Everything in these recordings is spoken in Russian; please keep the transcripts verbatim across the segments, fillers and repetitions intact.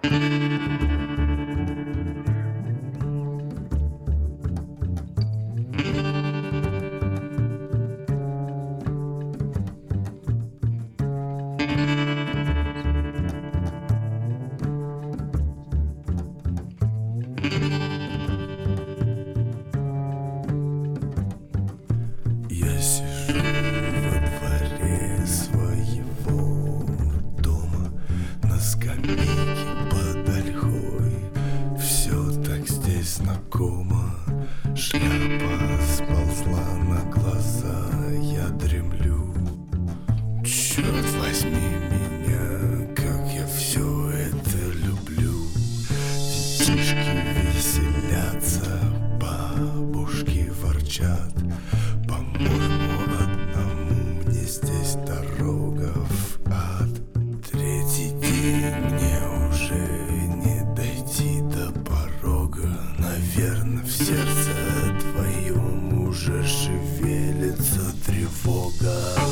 Я сижу во дворе своего дома, на скамейке под ольхой. Все так здесь знакомо. Шляпа сползла на глаза, я дремлю. Черт возьми меня, как я все это люблю. Детишки веселятся, бабушки ворчат. По-моему, одному мне здесь дорога в ад. Третий день, мне уже не дойти до порога. Наверное, в сердце твоем уже шевелится тревога.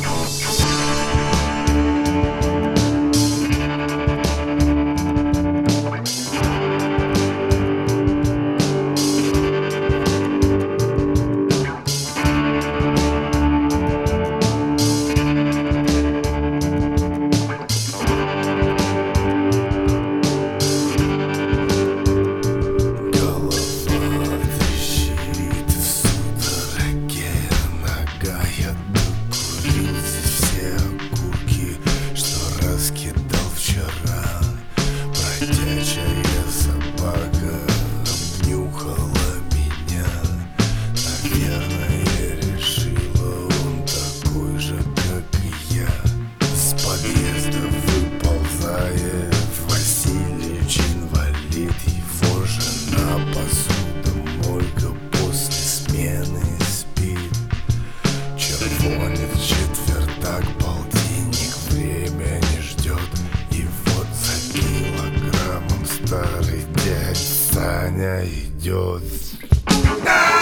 Бродячая собака обнюхала меня. Наверное, решила, он такой же, как и я. С подъезда выползает Васильевич инвалид. Его жена посудомойка после смены спит. Червонец четвертак, полтинник, время не ждет. И вот за килограммом старый дядь Саня идет.